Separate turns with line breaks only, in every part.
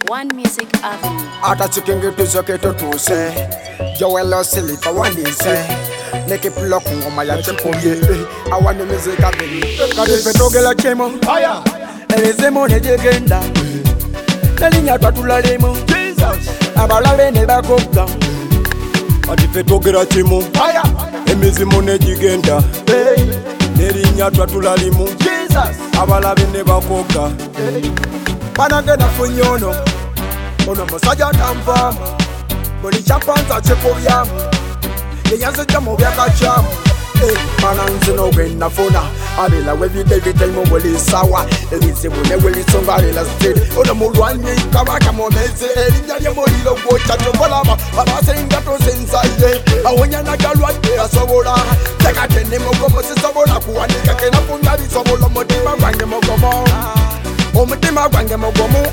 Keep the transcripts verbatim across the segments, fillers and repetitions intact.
One Music Avenue.
Ata chikingi tuzoke totuse Joel Silipa wandise Neki pulo kungoma ya chepomye Awani music avenue Kade petogela chemo Aya Elezemo nejegenda Nelinya twatula lemo Jesus Abalale ne bakoka
Ati petogela chemo Aya Emizimo nejigenda Hey Nelinya twatula lemo
Jesus
Abalabe ne bakoka
Hey Panagena funyono Ono musajja tamvamu Buli kyapanza kyekubyamu Yenyanze jamu byakacamu Mana nze n'ogenda funa Abela webide bitaimu buli sawa Ebizibu ne welisonga lela steady Ono mulwanyi kabaka momeze Erinnya ly'omuliro gwokya tokolaba Abasenga tosenzaye Awonya nagalwadde asobola Tekatene mugomo sisobola kuwanika Kena funya bisobola omutima gwange mugomo Omutima gwange mugomo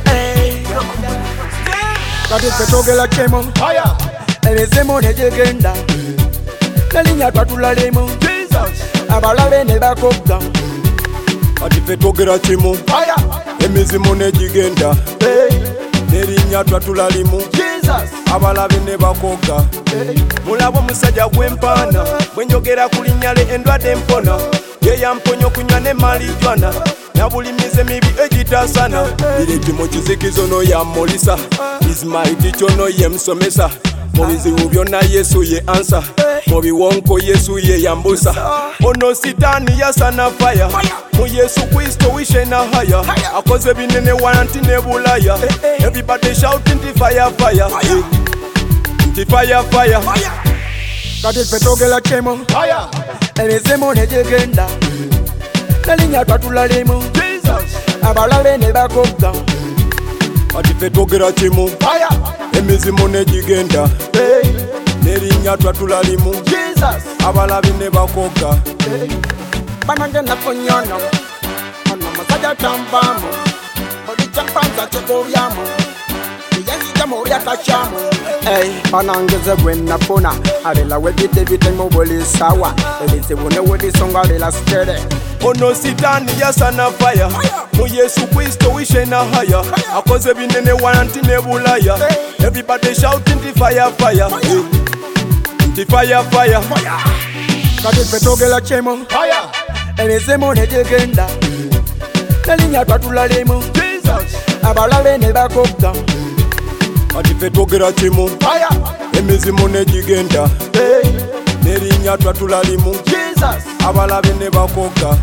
Kati petogela chemo Aya Elezemo nejegenda Nelinya twatula lemo Jesus Abalabe ne bakoka
Ati petogela chemo
Aya
Emizimo nejigenda
Hey
Nelinya twatula lemo
Jesus
Abalabe ne bakoka
Hey
Mulabo musajja gwempana Bwenjogera kulinyale endwadde mpona Ye yamponyo kunywa ne malijwana Nabulimize mibi egitasana Direti mu kizikizo no yamulisa Ismaiti chono ye msomesa Mu bizibu byonna Yesu ye ansa Mu biwonko Yesu ye yambusa Ono sitani yasana fire Mu Yesu Kristo wishe na haya Akoze binene wanti ne bulaya Everybody shouting the fire fire The fire fire
Kati petogela chemo Aya Elezemo nejegenda Nelinya twatula lemo Jesus Abalabe ne bakoka
Ati petogela chemo
Aya
Emizimo nejigenda
Hey
Nelinya twatula lemo
Jesus
Abalabe ne bakoka
Hey Banagenda funyono Ono musajja tamvamu Buli kyapanza kyekubyamu Yenyanze jamu byakacamu Hey Banangeze gwenafuna Abela webide bitaimu buli sawa Ebizibu ne welisonga lela steady
Ono sitani yasana fire Mu Yesu Kristo wishe na haya Akoze binene wanti ne bulaya Everybody shouting the fire fire The fire fire
Kati petogela chemo Aya Elezemo nejegenda Nelinya twatula lemo Jesus Abalabe ne bakoka
Ati petogela chemo
Aya
Emizimo nejigenda
Hey
Nelinya twatula lemo
Jesus
Abalabe ne bakoka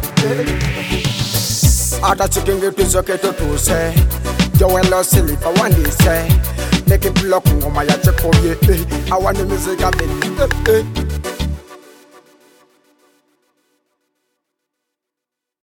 Ata chikingi tuzoke totuse Joel Silipa wandise Neki pulo kungoma ya chekobye Awani music avenue